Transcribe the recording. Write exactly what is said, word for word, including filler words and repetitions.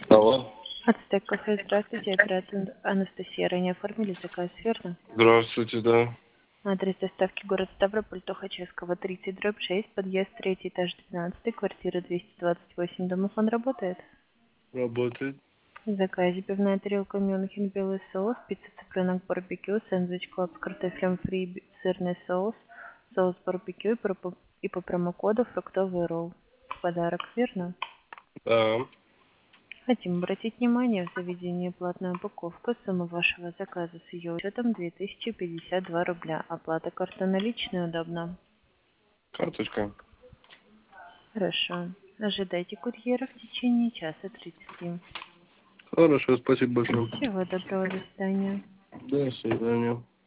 Алло. Ацтек кафе, здравствуйте, оператор Анастасия. Ранее оформили заказ, верно? Здравствуйте, да. Адрес доставки город Ставрополь, Тухачевского, тридцать, дробь шесть, подъезд третий, этаж двенадцать, квартира двести двадцать восемь. Домофон работает? Работает. В заказе пивная тарелка Мюнхен, белый соус, пицца цыпленок барбекю, сэндвич клаб с картофелем фри, б- сырный соус, соус барбекю и, по- и по промокоду фруктовый ролл. Подарок, верно? Да. Хотим обратить внимание, в заведении платная упаковка. Сумма вашего заказа с ее учетом две тысячи пятьдесят два рубля. Оплата карта наличная удобна. Карточка. Хорошо. Ожидайте курьера в течение часа тридцати. Хорошо, спасибо большое. Всего доброго, до свидания. До свидания.